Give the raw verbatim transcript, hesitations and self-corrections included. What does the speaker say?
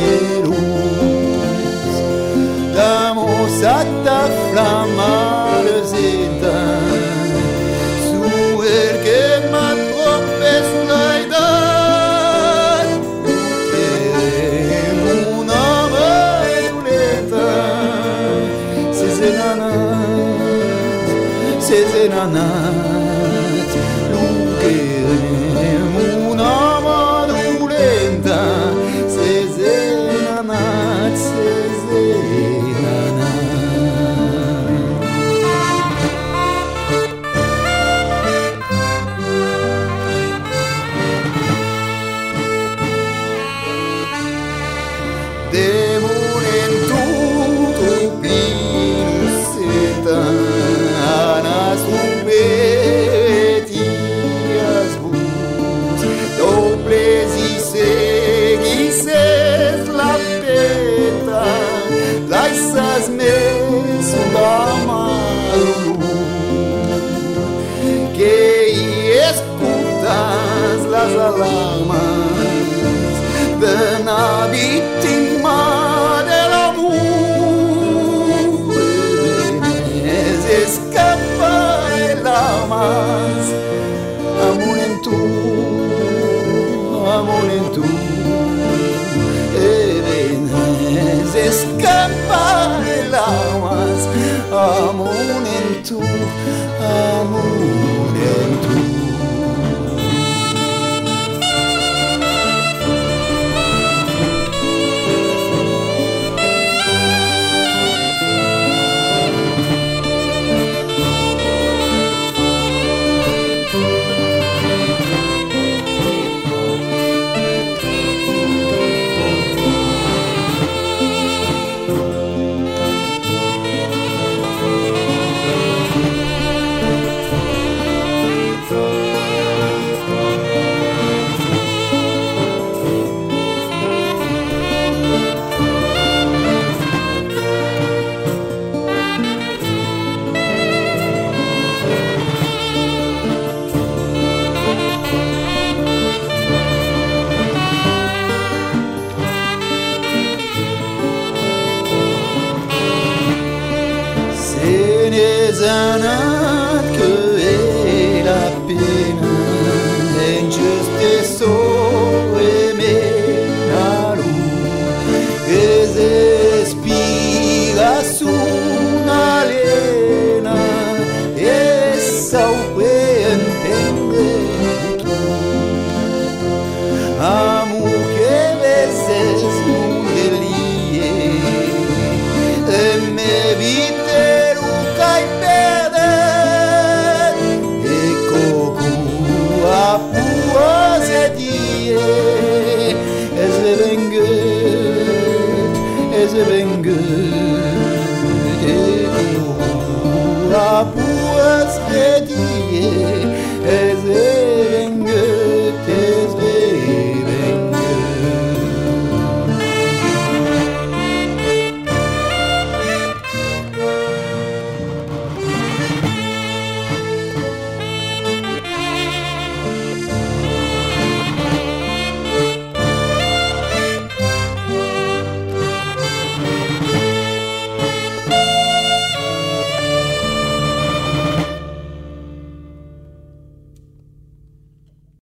luz damos sata flama le zeta su el que mat propes laidat querem una violeta ses enanat ses enanat lu querem una violeta ses enanat ses enanat. Demonen tutto pinseta anas umbetias bus doblesi seguises la peta laisas mes amaru que escutas las alarmas de una víctima del amor es escapar el almas amor en tu amor en tu es escapar el almas amor en tu amor en tu. Zanat que è la pena ingiuste so e menaru che respira su una lena e sau entende tu amo que veces un delie e me vite cai perder e cocu a puosedie es vengut es vengut